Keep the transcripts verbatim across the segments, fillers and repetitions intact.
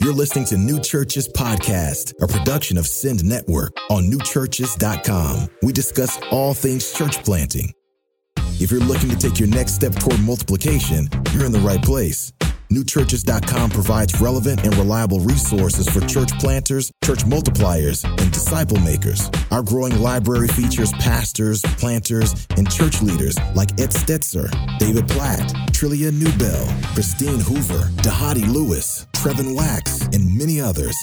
You're listening to New Churches Podcast, a production of Send Network on new churches dot com. We discuss all things church planting. If you're looking to take your next step toward multiplication, you're in the right place. new churches dot com provides relevant and reliable resources for church planters, church multipliers, and disciple makers. Our growing library features pastors, planters, and church leaders like Ed Stetzer, David Platt, Trillia Newbell, Christine Hoover, Dahadi Lewis, Trevin Wax, and many others.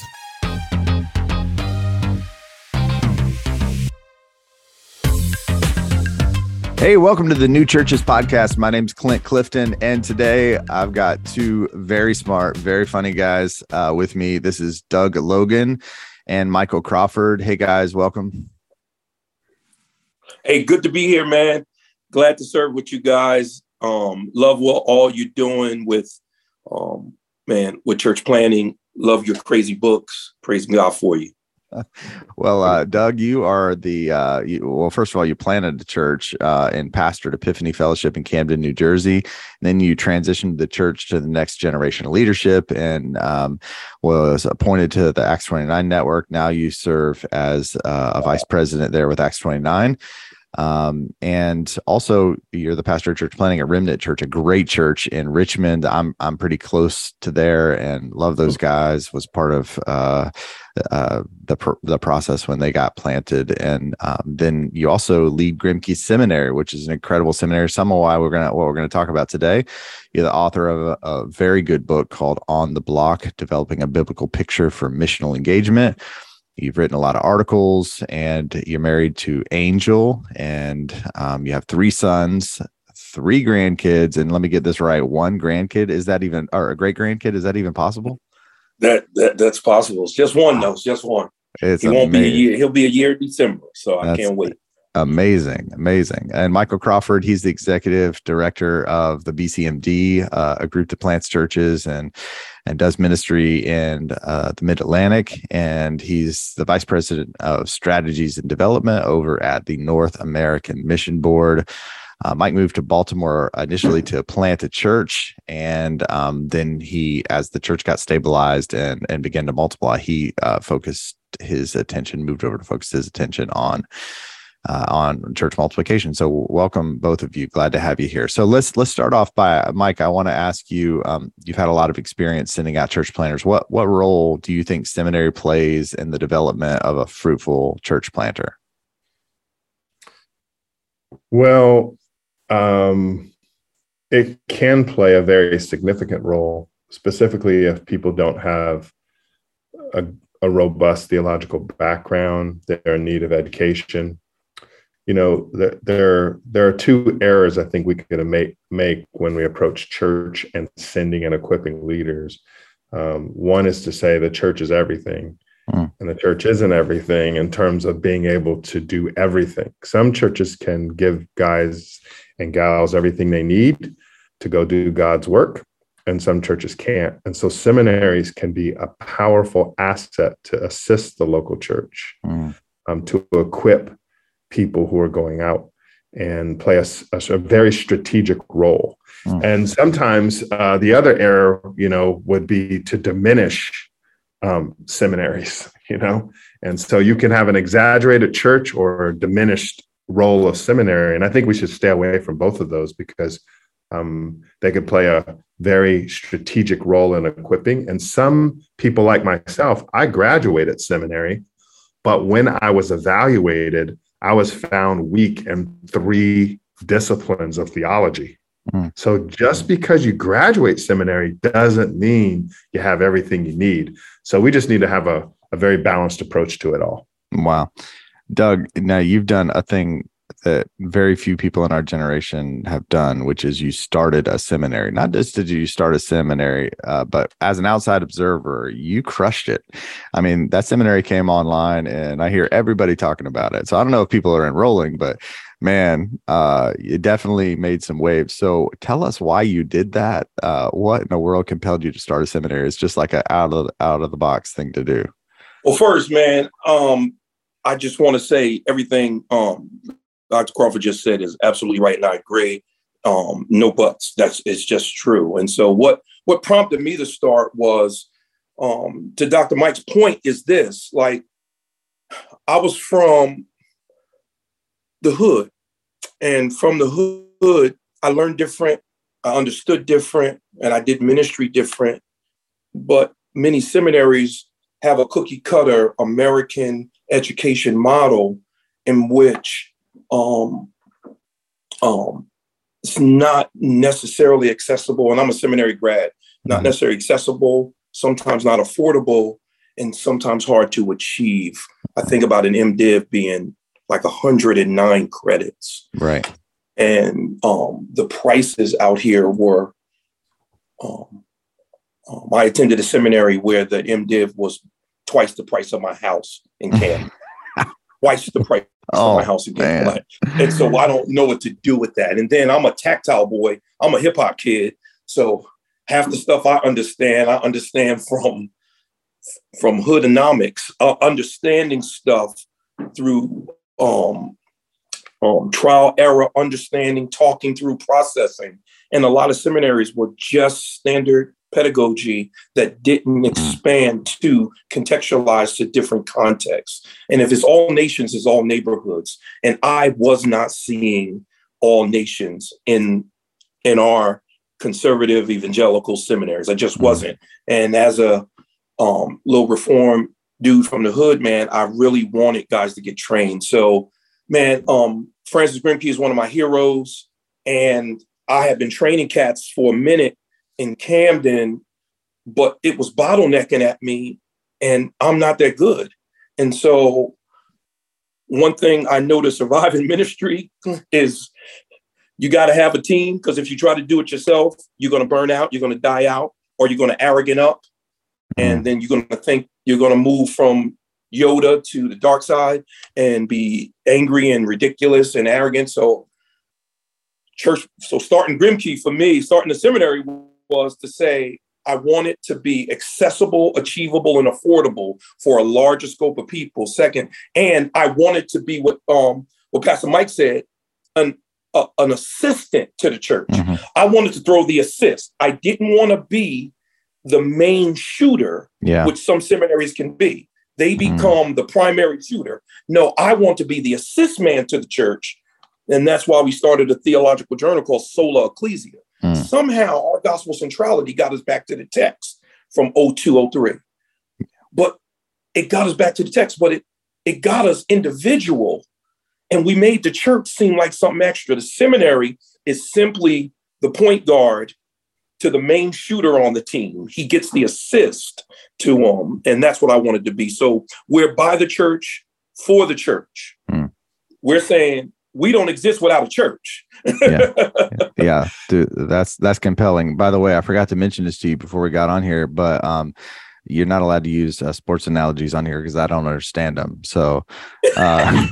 Hey, welcome to the New Churches Podcast. My name's Clint Clifton, and today I've got two very smart, very funny guys uh, with me. This is Doug Logan and Michael Crawford. Hey, guys, welcome. Hey, good to be here, man. Glad to serve with you guys. Um, love what all you're doing with, um, man, with church planning. Love your crazy books. Praise God for you. Well, uh, Doug, you are the, uh, you, well, first of all, you planted the church uh, and pastored Epiphany Fellowship in Camden, New Jersey. And then you transitioned the church to the next generation of leadership and um, was appointed to the Acts twenty-nine network. Now you serve as uh, a vice president there with Acts twenty-nine. Um, and also you're the pastor of church planning at Remnant Church, a great church in Richmond. I'm, I'm pretty close to there and love those guys. Was part of, uh, uh, the, pr- the process when they got planted. And, um, then you also lead Grimke Seminary, which is an incredible seminary. Some of why we're going to, what we're going to talk about today. You're the author of a, a very good book called On the Block, Developing a Biblical Picture for Missional Engagement. You've written a lot of articles, and you're married to Angel, and um, you have three sons, three grandkids, and let me get this right, one grandkid. Is that even, or a great grandkid? Is that even possible? That, that that's possible. It's just one, though. It's just one. It's he won't amazing. be a year. He'll be a year in December, so I That's can't wait. Amazing, amazing. And Michael Crawford, he's the executive director of the B C M D, uh, a group that plants churches and and does ministry in uh, the Mid-Atlantic. And he's the vice president of strategies and development over at the North American Mission Board. Uh, Mike moved to Baltimore initially to plant a church, and um, then he, as the church got stabilized and, and began to multiply, he uh, focused his attention, moved over to focus his attention on Uh, on church multiplication. So welcome, both of you. Glad to have you here. So let's let's start off by, Mike, I want to ask you, um, you've had a lot of experience sending out church planters. What what role do you think seminary plays in the development of a fruitful church planter? Well, um, it can play a very significant role, specifically if people don't have a, a robust theological background, they're in need of education. You know, there, there, there are two errors I think we could make, make when we approach church and sending and equipping leaders. Um, one is to say the church is everything, mm. and the church isn't everything in terms of being able to do everything. Some churches can give guys and gals everything they need to go do God's work, and some churches can't. And so seminaries can be a powerful asset to assist the local church, mm. um, to equip people who are going out and play a, a, a very strategic role. Mm. And sometimes uh, the other error, you know, would be to diminish um, seminaries, you know, and so you can have an exaggerated church or a diminished role of seminary. And I think we should stay away from both of those because um, they could play a very strategic role in equipping. And some people like myself, I graduated seminary, but when I was evaluated, I was found weak in three disciplines of theology. Mm. So just because you graduate seminary doesn't mean you have everything you need. So we just need to have a, a very balanced approach to it all. Wow. Doug, now you've done a thing that very few people in our generation have done, which is you started a seminary. Not just did you start a seminary, uh, but as an outside observer, you crushed it. I mean, that seminary came online and I hear everybody talking about it. So I don't know if people are enrolling, but man, uh, it definitely made some waves. So tell us why you did that. Uh, what in the world compelled you to start a seminary? It's just like an out of, out of the box thing to do. Well, first, man, um, I just want to say everything um, Doctor Crawford just said is absolutely right, and I agree. Um, no buts. That's it's just true. And so what what prompted me to start was um, to Doctor Mike's point is this, like, I was from the hood, and from the hood, I learned different, I understood different, and I did ministry different. But many seminaries have a cookie cutter American education model in which um, um, it's not necessarily accessible. And I'm a seminary grad, not necessarily accessible, sometimes not affordable, and sometimes hard to achieve. I think about an MDiv being like one hundred nine credits. Right. And um, the prices out here were, um, um, I attended a seminary where the MDiv was twice the price of my house in Camden. Twice the price oh, of my house in Camden. And so I don't know what to do with that. And then I'm a tactile boy. I'm a hip hop kid. So half the stuff I understand, I understand from, from hoodonomics, uh, understanding stuff through um, um, trial, error, understanding, talking through, processing. And a lot of seminaries were just standard pedagogy that didn't expand to contextualize to different contexts. And if it's all nations, it's all neighborhoods. And I was not seeing all nations in, in our conservative evangelical seminaries. I just wasn't. And as a um, little reform dude from the hood, man, I really wanted guys to get trained. So, man, um, Francis Grimke is one of my heroes. And I have been training cats for a minute in Camden, but it was bottlenecking at me, and I'm not that good. And so one thing I know to survive in ministry is you got to have a team, because if you try to do it yourself, you're going to burn out, you're going to die out, or you're going to arrogant up. And then you're going to think you're going to move from Yoda to the dark side and be angry and ridiculous and arrogant. So church, so starting Grimke for me, starting the seminary was to say, I want it to be accessible, achievable, and affordable for a larger scope of people. Second, and I want it to be what um what Pastor Mike said, an uh, an assistant to the church. Mm-hmm. I wanted to throw the assist. I didn't want to be the main shooter, yeah. which some seminaries can be. They become mm-hmm. the primary shooter. No, I want to be the assist man to the church. And that's why we started a theological journal called Sola Ecclesia. Mm. Somehow our gospel centrality got us back to the text from oh two, oh three. But it got us back to the text, but it, it got us individual. And we made the church seem like something extra. The seminary is simply the point guard to the main shooter on the team. He gets the assist to him. Um, and that's what I wanted to be. So we're by the church, for the church. Mm. We're saying, we don't exist without a church. yeah. yeah, dude, that's that's compelling. By the way, I forgot to mention this to you before we got on here, but um, you're not allowed to use uh, sports analogies on here because I don't understand them. So, uh,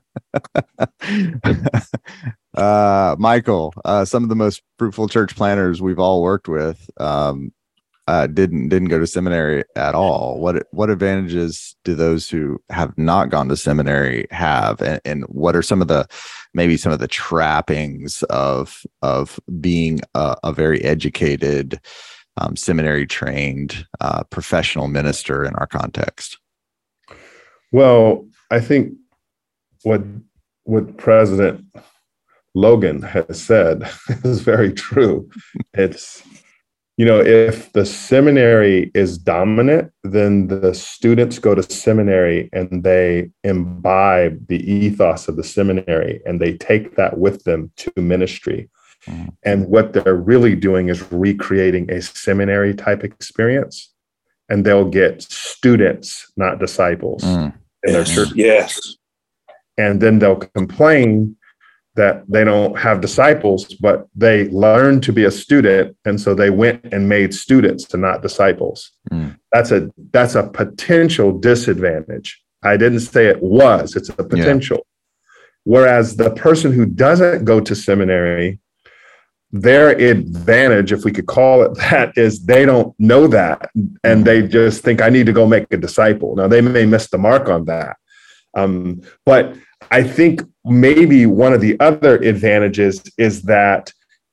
uh, Michael, uh, some of the most fruitful church planners we've all worked with um, uh, didn't didn't go to seminary at all. What what advantages do those who have not gone to seminary have, and, and what are some of the maybe some of the trappings of of being a, a very educated, um, seminary trained uh, professional minister in our context? Well, I think what what President Logan has said is very true. It's, you know, if the seminary is dominant, then the students go to seminary and they imbibe the ethos of the seminary and they take that with them to ministry. Mm. And what they're really doing is recreating a seminary type experience, and they'll get students, not disciples, mm. in their church. Yes. And then they'll complain that they don't have disciples, but they learned to be a student. And so they went and made students and not disciples. Mm. That's a, that's a potential disadvantage. I didn't say it was, it's a potential. Yeah. Whereas the person who doesn't go to seminary, their advantage, if we could call it that, is they don't know that. And they just think, I need to go make a disciple. Now they may miss the mark on that. Um, but I think maybe one of the other advantages is that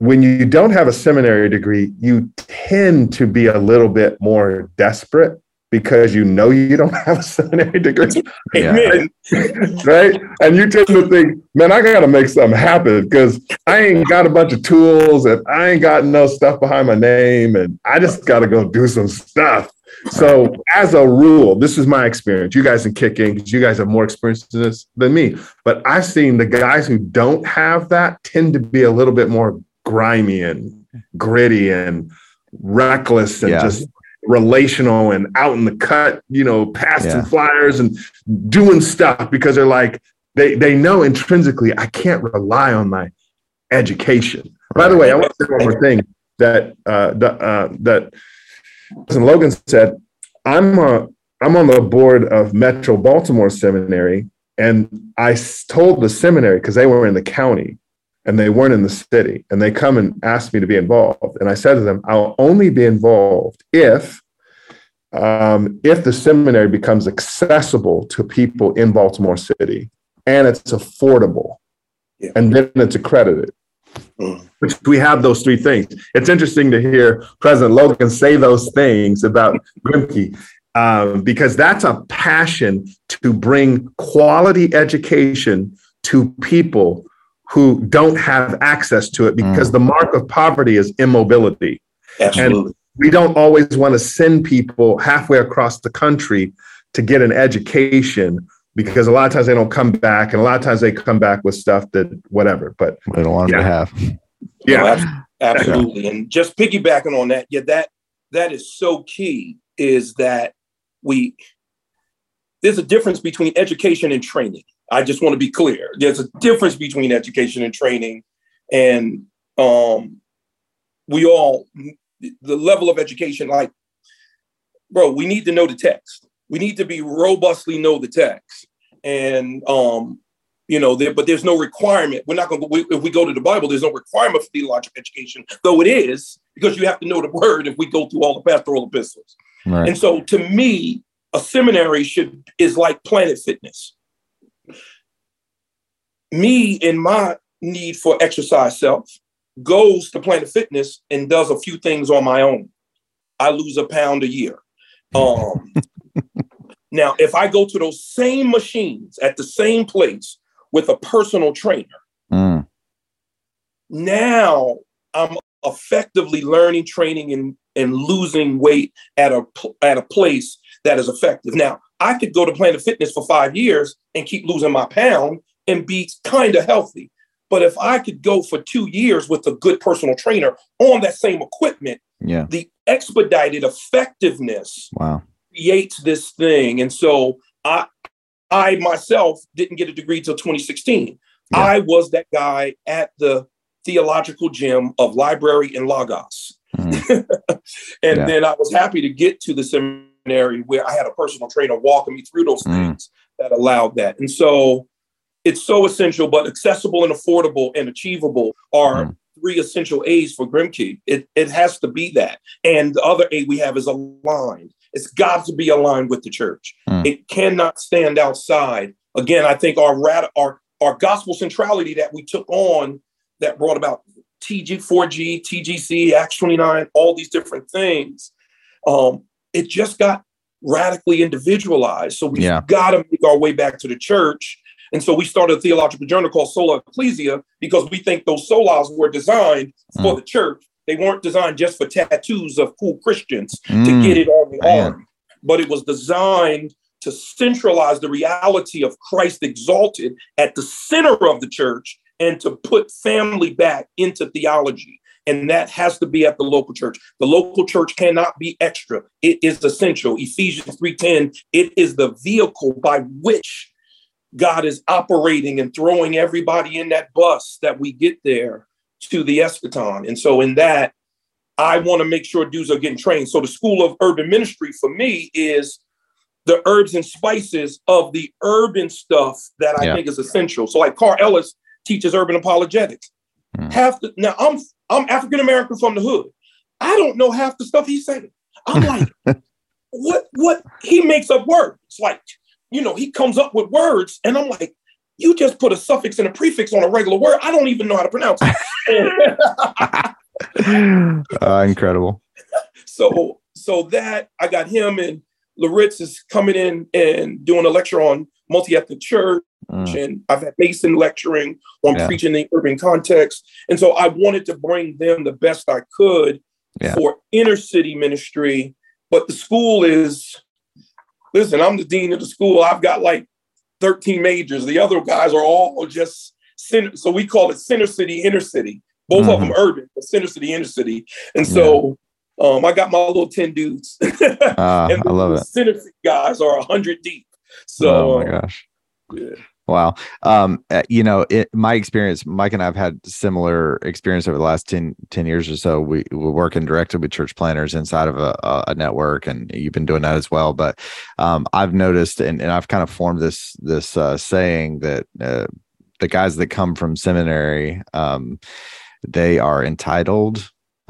when you don't have a seminary degree, you tend to be a little bit more desperate because you know you don't have a seminary degree. Amen. Right? And you tend to think, man, I got to make something happen because I ain't got a bunch of tools and I ain't got no stuff behind my name and I just got to go do some stuff. So as a rule, this is my experience. You guys can kick in because you guys have more experience in this than me. But I've seen the guys who don't have that tend to be a little bit more grimy and gritty and reckless and yeah. just relational and out in the cut, you know, passing yeah. flyers and doing stuff because they're like, they they know intrinsically, I can't rely on my education. Right. By the way, I want to say one more thing that uh, the, uh, that President Logan said. I'm a, I'm on the board of Metro Baltimore Seminary, and I told the seminary because they were in the county and they weren't in the city, and they come and ask me to be involved. And I said to them, I'll only be involved if, um, if the seminary becomes accessible to people in Baltimore City and it's affordable yeah. and then it's accredited. Mm. Which we have those three things. It's interesting to hear President Logan say those things about Grimke um, because that's a passion to bring quality education to people who don't have access to it because mm. the mark of poverty is immobility. Absolutely. And we don't always want to send people halfway across the country to get an education because a lot of times they don't come back and a lot of times they come back with stuff that whatever, but we don't want yeah. them to have. Yeah, no, absolutely. And just piggybacking on that, yeah, that that is so key is that we, there's a difference between education and training. I just want to be clear. There's a difference between education and training, and um, we all, the level of education, like, bro, we need to know the text. We need to be robustly know the text. And, um, you know, there, but there's no requirement. We're not going to, if we go to the Bible, there's no requirement for theological education, though it is, because you have to know the word if we go through all the pastoral epistles. Right. And so to me, a seminary should is like Planet Fitness. Me in my need for exercise self goes to Planet Fitness and does a few things on my own. I lose a pound a year. Um, now, if I go to those same machines at the same place with a personal trainer, mm. now I'm effectively learning, training, and, and losing weight at a at a place that is effective. Now, I could go to Planet Fitness for five years and keep losing my pound and be kind of healthy. But if I could go for two years with a good personal trainer on that same equipment, yeah. the expedited effectiveness wow. creates this thing. And so I, I myself didn't get a degree till twenty sixteen. Yeah. I was that guy at the theological gym of Library and Logos. Mm. and yeah. then I was happy to get to the seminary where I had a personal trainer walking me through those mm. things that allowed that. And so it's so essential, but accessible and affordable and achievable are mm. three essential A's for Grimke. It, it has to be that. And the other A we have is aligned. It's got to be aligned with the church. Mm. It cannot stand outside. Again, I think our, rad- our, our gospel centrality that we took on that brought about T G four G, T G C, Acts twenty-nine, all these different things, um, it just got radically individualized. So we've yeah. got to make our way back to the church. And so we started a theological journal called Sola Ecclesia because we think those solas were designed mm. for the church. They weren't designed just for tattoos of cool Christians mm. to get it on the Man. arm, but it was designed to centralize the reality of Christ exalted at the center of the church and to put family back into theology. And that has to be at the local church. The local church cannot be extra. It is essential. Ephesians three ten, it is the vehicle by which God is operating and throwing everybody in that bus that we get there to the eschaton. And so in that, I want to make sure dudes are getting trained. So the School of Urban Ministry for me is the herbs and spices of the urban stuff that I yeah. think is essential. So like Carl Ellis teaches urban apologetics. Mm. Half the, now I'm I'm African-American from the hood. I don't know half the stuff he's saying. I'm like, what, what? He makes up words. Like, you know, he comes up with words and I'm like, you just put a suffix and a prefix on a regular word. I don't even know how to pronounce it. uh, incredible. So, so that I got him, and Laritz is coming in and doing a lecture on multi-ethnic church. Mm. And I've had Mason lecturing on yeah. preaching in urban context. And so I wanted to bring them the best I could yeah. for inner city ministry. But the school is, listen, I'm the dean of the school. I've got like thirteen majors. The other guys are all just center. So we call it center city, inner city. Both mm-hmm. of them urban, but center city, inner city. And so yeah. um, I got my little ten dudes. uh, and I love it. Center city guys are one hundred deep. So, oh my gosh. Yeah. Wow. Um, you know, it, my experience, Mike and I have had similar experience over the last ten, ten years or so. We, we're working directly with church planners inside of a, a network, and you've been doing that as well. But um, I've noticed, and, and I've kind of formed this, this uh, saying that uh, the guys that come from seminary, um, they are entitled,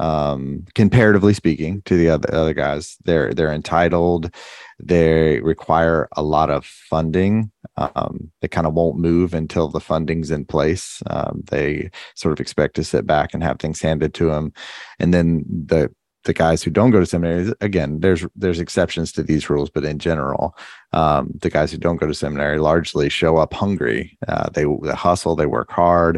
um, comparatively speaking to the other, other guys. They're, they're entitled. They require a lot of funding. Um, they kind of won't move until the funding's in place. Um, they sort of expect to sit back and have things handed to them. And then the the guys who don't go to seminary, again, there's there's exceptions to these rules, but in general, um, the guys who don't go to seminary largely show up hungry. Uh, they, they hustle, they work hard.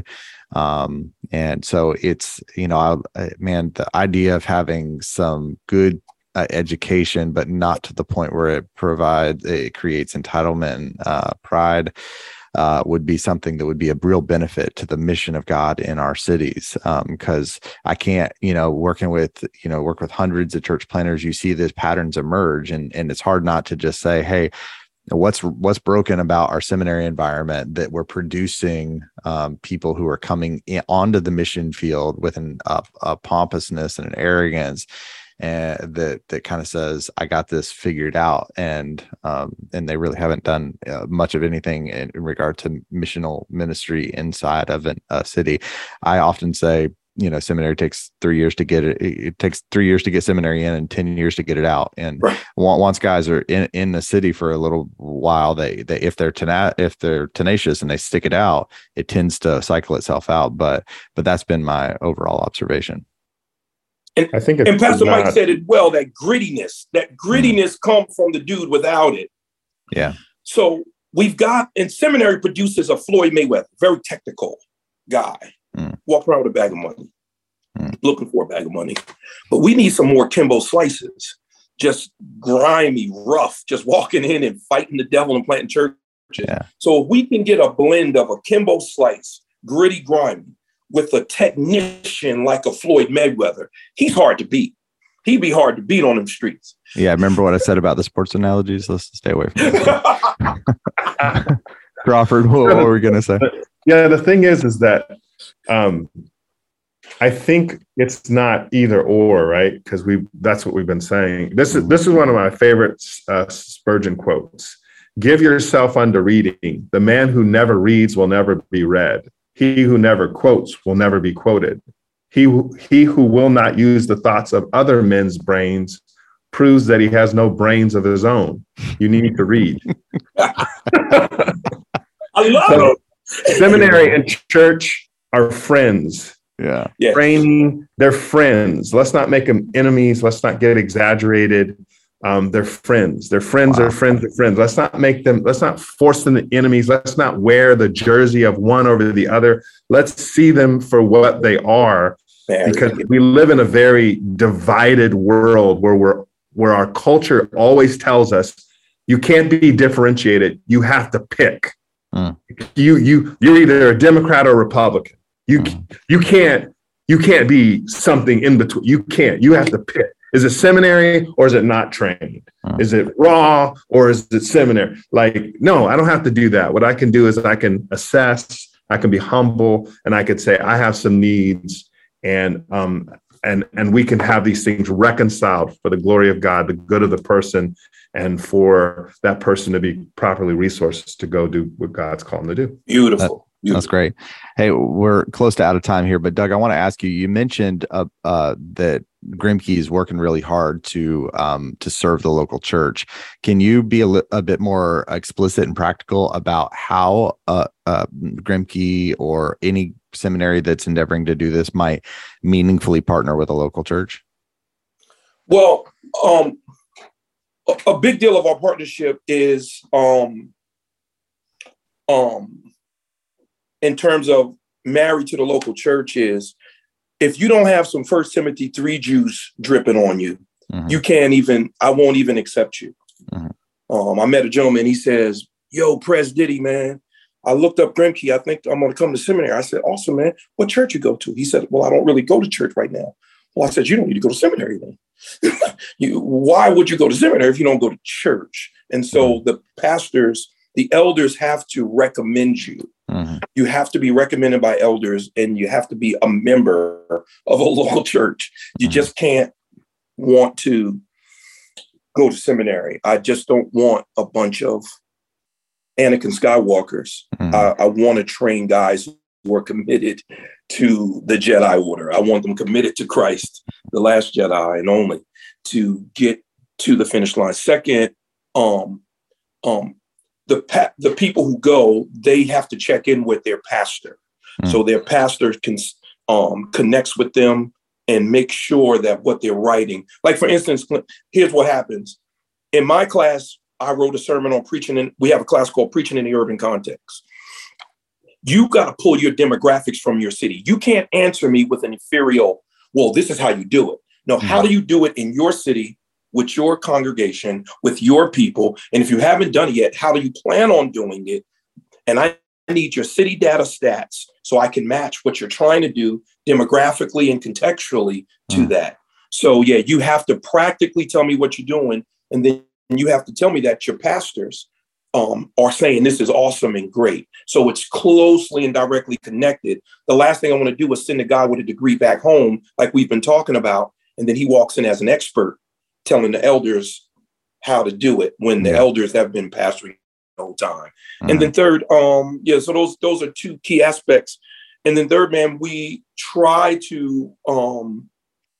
Um, and so it's, you know, I, man, the idea of having some good Uh, education, but not to the point where it provides, it creates entitlement and uh, pride, uh, would be something that would be a real benefit to the mission of God in our cities. Because um, I can't, you know, working with, you know, work with hundreds of church planners, you see these patterns emerge, and and it's hard not to just say, hey, what's what's broken about our seminary environment that we're producing um, people who are coming in, onto the mission field with an, uh, a pompousness and an arrogance. And that that kind of says, I got this figured out, and um, and they really haven't done uh, much of anything in, in regard to missional ministry inside of an, a city. I often say, you know, seminary takes three years to get it. It takes three years to get seminary in, and ten years to get it out. And right. once guys are in, in the city for a little while, they they if they're tena- if they're tenacious and they stick it out, it tends to cycle itself out. But but that's been my overall observation. And, I think and Pastor not, Mike said it well, that grittiness, that grittiness mm. comes from the dude without it. Yeah. So we've got, and seminary produces a Floyd Mayweather, very technical guy, mm. walking around with a bag of money, mm. looking for a bag of money. But we need some more Kimbo Slices, just grimy, rough, just walking in and fighting the devil and planting churches. Yeah. So if we can get a blend of a Kimbo Slice, gritty, grimy, with a technician like a Floyd Mayweather, he's hard to beat. He'd be hard to beat on them streets. Yeah, remember what I said about the sports analogies? Let's stay away from that. Crawford, what, what were we going to say? Yeah, the thing is, is that um, I think it's not either or, right? Because we that's what we've been saying. This is this is one of my favorite uh, Spurgeon quotes. Give yourself unto reading. The man who never reads will never be read. He who never quotes will never be quoted. He who, he who will not use the thoughts of other men's brains proves that he has no brains of his own. You need to read. I love so, it. Seminary and church are friends. Yeah. Yes. Training, they're friends. Let's not make them enemies. Let's not get exaggerated. Um, they're friends. They're friends. Wow. They're friends. They're friends. Let's not make them. Let's not force them to enemies. Let's not wear the jersey of one over the other. Let's see them for what they are, because we live in a very divided world where we're where our culture always tells us you can't be differentiated. You have to pick. Mm. You you you're either a Democrat or Republican. You mm. you can't you can't be something in between. You can't. You have to pick. Is it seminary or is it not trained? Mm. Is it raw or is it seminary? Like, no, I don't have to do that. What I can do is I can assess, I can be humble, and I could say I have some needs, and um and and we can have these things reconciled for the glory of God, the good of the person, and for that person to be properly resourced to go do what God's calling them to do. Beautiful. That, that's great. Hey, we're close to out of time here, but Doug, I want to ask you, you mentioned uh, uh, that Grimke is working really hard to um, to serve the local church. Can you be a, li- a bit more explicit and practical about how uh, uh, Grimke or any seminary that's endeavoring to do this might meaningfully partner with a local church? Well, um, a, a big deal of our partnership is um, um, in terms of married to the local church is, if you don't have some First Timothy three juice dripping on you, mm-hmm. you can't even, I won't even accept you. Mm-hmm. Um, I met a gentleman, he says, yo, Pres Diddy, man, I looked up Grimke. I think I'm going to come to seminary. I said, awesome, man. What church you go to? He said, well, I don't really go to church right now. Well, I said, you don't need to go to seminary then. you, why would you go to seminary if you don't go to church? And so mm-hmm. the pastors, the elders have to recommend you. Mm-hmm. You have to be recommended by elders, and you have to be a member of a local church. You mm-hmm. just can't want to go to seminary. I just don't want a bunch of Anakin Skywalkers. Mm-hmm. I, I want to train guys who are committed to the Jedi Order. I want them committed to Christ, the last Jedi, and only to get to the finish line. Second, um, um, the pa- the people who go, they have to check in with their pastor. Mm. So their pastor can um, connects with them and make sure that what they're writing, like for instance, here's what happens. In my class, I wrote a sermon on preaching, and we have a class called Preaching in the Urban Context. You got to pull your demographics from your city. You can't answer me with an inferior, well, this is how you do it. No, mm. how do you do it in your city, with your congregation, with your people? And if you haven't done it yet, how do you plan on doing it? And I need your city data stats so I can match what you're trying to do demographically and contextually to mm. that. So yeah, you have to practically tell me what you're doing. And then you have to tell me that your pastors um, are saying this is awesome and great. So it's closely and directly connected. The last thing I want to do is send a guy with a degree back home, like we've been talking about. And then he walks in as an expert telling the elders how to do it when the yeah. elders have been pastoring the whole time. Mm-hmm. And then third, um, yeah, so those those are two key aspects. And then third, man, we try to, um,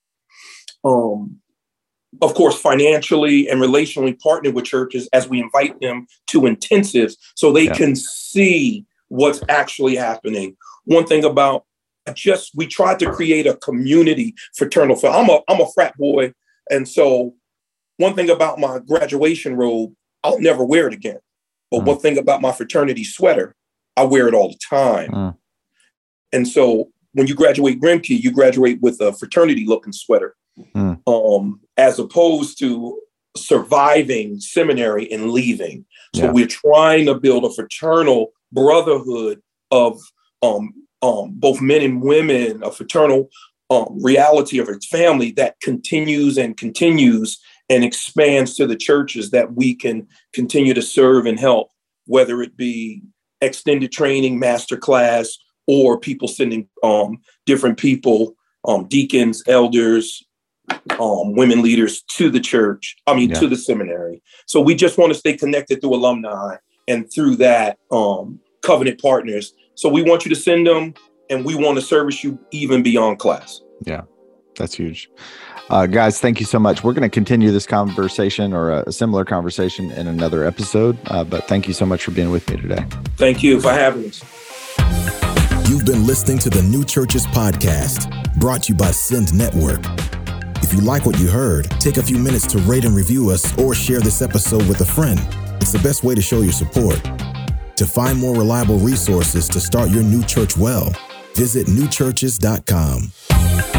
um, of course, financially and relationally partner with churches as we invite them to intensives so they yeah. can see what's actually happening. One thing about just, we tried to create a community fraternal. I'm a, I'm a frat boy. And so one thing about my graduation robe, I'll never wear it again. But mm. one thing about my fraternity sweater, I wear it all the time. Mm. And so when you graduate Grimke, you graduate with a fraternity looking sweater, mm. um, as opposed to surviving seminary and leaving. So yeah. we're trying to build a fraternal brotherhood of um, um, both men and women, a fraternal Um, reality of its family that continues and continues and expands to the churches that we can continue to serve and help, whether it be extended training, master class, or people sending um, different people, um, deacons, elders, um, women leaders to the church, I mean, yeah. to the seminary. So we just want to stay connected through alumni and through that um, covenant partners. So we want you to send them, and we want to service you even beyond class. Yeah, that's huge. Uh, guys, thank you so much. We're going to continue this conversation or a, a similar conversation in another episode, uh, but thank you so much for being with me today. Thank you for having us. You've been listening to the New Churches Podcast, brought to you by Send Network. If you like what you heard, take a few minutes to rate and review us or share this episode with a friend. It's the best way to show your support. To find more reliable resources to start your new church well, visit new churches dot com.